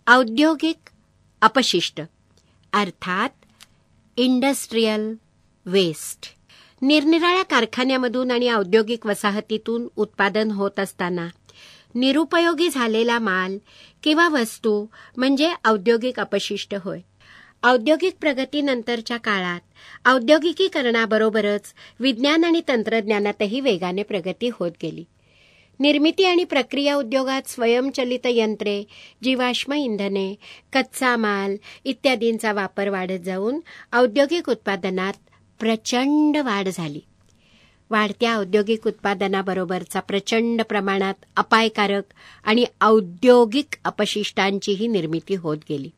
औद्योगिक अपशिष्ट अर्थात इंडस्ट्रियल वेस्ट निरनिराळ्या कारखान्यामधून आणि औद्योगिक वसाहतीतून उत्पादन होत असताना निरुपयोगी झालेला माल किंवा वस्तू म्हणजे औद्योगिक अपशिष्ट होय. औद्योगिक प्रगतीनंतरच्या काळात औद्योगिकीकरणाबरोबरच विज्ञान आणि तंत्रज्ञानातही वेगाने प्रगती होत गेली. निर्मिती आणि प्रक्रिया उद्योगात स्वयंचलित यंत्रे, जीवाश्म इंधने, कच्चा माल इत्यादींचा वापर वाढत जाऊन औद्योगिक उत्पादनात प्रचंड वाढ झाली. वाढत्या औद्योगिक उत्पादनाबरोबरचा प्रचंड प्रमाणात अपायकारक आणि औद्योगिक अपशिष्टांचीही निर्मिती होत गेली.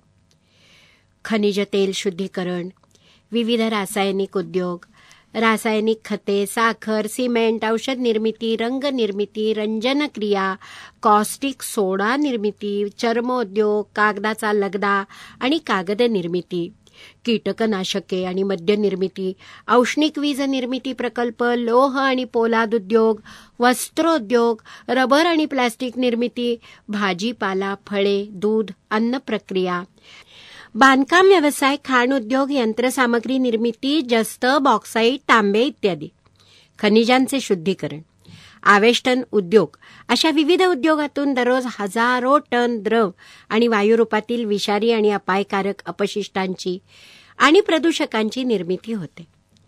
खनिज तेल शुद्धीकरण, विविध रासायनिक उद्योग, रासायनिक खते, साखर, सिमेंट, औषध निर्मिती, रंग निर्मिती, रंजन क्रिया, कॉस्टिक सोडा निर्मिती, चर्मोद्योग, कागदाचा लगदा आणि कागद निर्मिती, कीटकनाशके आणि मद्य निर्मिती, औष्णिक वीज निर्मिती प्रकल्प, लोह आणि पोलाद उद्योग, वस्त्रोद्योग, रबर आणि प्लास्टिक निर्मिती, भाजीपाला, फळे, दूध, अन्न प्रक्रिया, बांधकाम व्यवसाय, खाण उद्योग, यंत्रसामग्री निर्मिती, जस्त, बॉक्साईट, तांबे इत्यादी, खनिजांचे शुद्धीकरण, आवेष्टन उद्योग अशा विविध उद्योगातून दररोज हजारो टन द्रव आणि वायुरूपातील विषारी आणि अपायकारक अपशिष्टांची आणि प्रदूषकांची निर्मिती होते.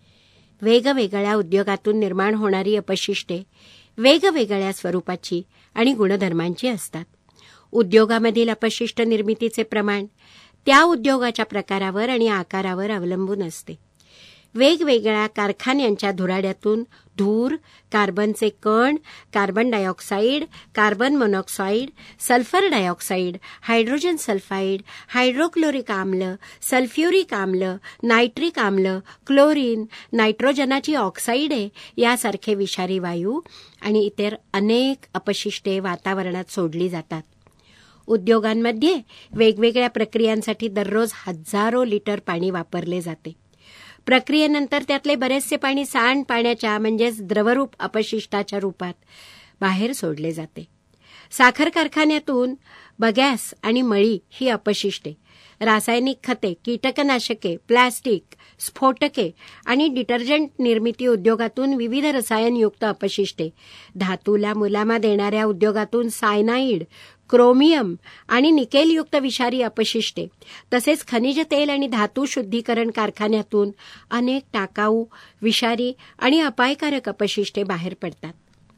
वेगवेगळ्या उद्योगातून निर्माण होणारी अपशिष्टे वेगवेगळ्या स्वरूपाची आणि गुणधर्मांची असतात. उद्योगामधील अपशिष्ट निर्मितीचे प्रमाण त्या उद्योगाच्या प्रकारावर आणि आकारावर अवलंबून असते. वेगवेगळ्या कारखान्यांच्या धुराड्यातून धूर, कार्बनचे कण, carbon dioxide, carbon monoxide, sulphur dioxide, hydrogen sulphide, hydrochloric आम्ल, सल्फ्युरिक आम्ल, नायट्रिक आम्ल, क्लोरीन, नायट्रोजनाची ऑक्साईडे यासारखे विषारी वायू आणि इतर अनेक अपशिष्टे वातावरणात सोडली जातात. उद्योगांमध्ये वेगवेगळ्या प्रक्रियांसाठी दररोज हजारो लिटर पाणी वापरले जाते. प्रक्रियेनंतर त्यातले बरेचसे पाणी सांडपाण्याच्या म्हणजेच द्रवरूप अपशिष्टाच्या रूपात बाहेर सोडले जाते. साखर कारखान्यातून बगॅस आणि मळी ही अपशिष्टे, रासायनिक खते, कीटकनाशके, प्लास्टिक, स्फोटके आणि डिटर्जंट निर्मिती उद्योगातून विविध रसायनयुक्त अपशिष्टे, धातूला मुलामा देणाऱ्या उद्योगातून सायनाईड, क्रोमियम आणि निकेलयुक्त विषारी अपशिष्टे, तसेच खनिज तेल आणि धातू शुद्धीकरण कारखान्यातून अनेक टाकाऊ, विषारी आणि अपायकारक अपशिष्टे बाहेर पडतात.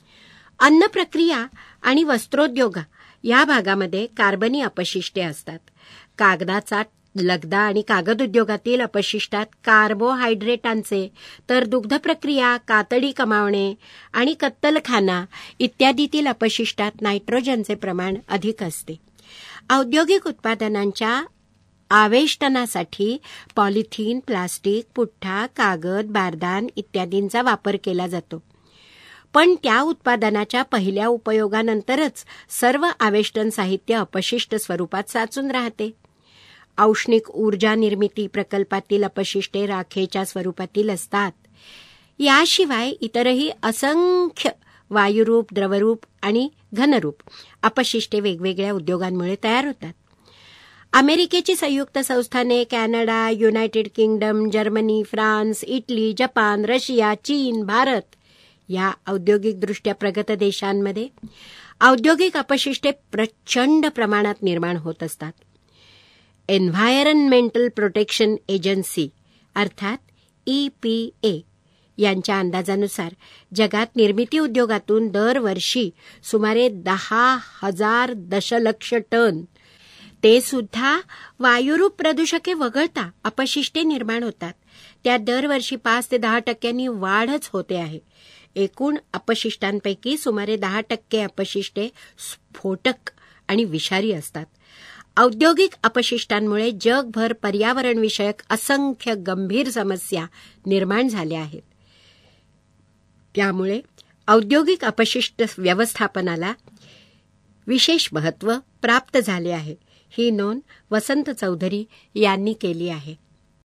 अन्न प्रक्रिया आणि वस्त्रोद्योग या भागामध्ये कार्बनी अपशिष्टे असतात. कागदाचा लगदा आणि कागद उद्योगातील अपशिष्टात कार्बोहायड्रेटांचे, तर दुग्ध प्रक्रिया, कातडी कमावणे आणि कत्तलखाना इत्यादीतील अपशिष्टात नायट्रोजनचे प्रमाण अधिक असते. औद्योगिक उत्पादनांच्या आवेष्टनासाठी पॉलिथिन, प्लास्टिक, पुठ्ठा, कागद, बारदान इत्यादींचा वापर केला जातो. पण त्या उत्पादनाच्या पहिल्या उपयोगानंतरच सर्व आवेष्टन साहित्य अपशिष्ट स्वरूपात साचून राहते. औष्णिक ऊर्जा निर्मिती प्रकल्पातील अपशिष्टे राखेच्या स्वरूपातील असतात. याशिवाय इतरही असंख्य वायुरूप, द्रवरूप आणि घनरूप अपशिष्टे वेगवेगळ्या उद्योगांमुळे तयार होतात. अमेरिकेची संयुक्त संस्थाने, Canada, United Kingdom, Germany, France, Italy, Japan, Russia, चीन, भारत या औद्योगिकदृष्ट्या प्रगत देशांमध्ये औद्योगिक अपशिष्टे प्रचंड प्रमाणात निर्माण होत असतात. एन्व्हायरमेंटल प्रोटेक्शन एजन्सी अर्थात EPA यांच्या अंदाजानुसार जगात निर्मिती उद्योगातून दरवर्षी सुमारे 10,000 दशलक्ष टन, ते सुद्धा वायुरूप प्रदूषके वगळता अपशिष्टे निर्माण होतात. त्यात दरवर्षी 5 ते 10% वाढच होते आहे. एकूण अपशिष्टांपैकी सुमारे 10% अपशिष्टे स्फोटक आणि विषारी असतात. औद्योगिक अपशिष्टांमुळे जगभर पर्यावरणविषयक असंख्य गंभीर समस्या निर्माण झाल्या आहेत. त्यामुळे औद्योगिक अपशिष्ट व्यवस्थापनाला विशेष महत्त्व प्राप्त झाले आहे. ही नोंद वसंत चौधरी यांनी केली आहे.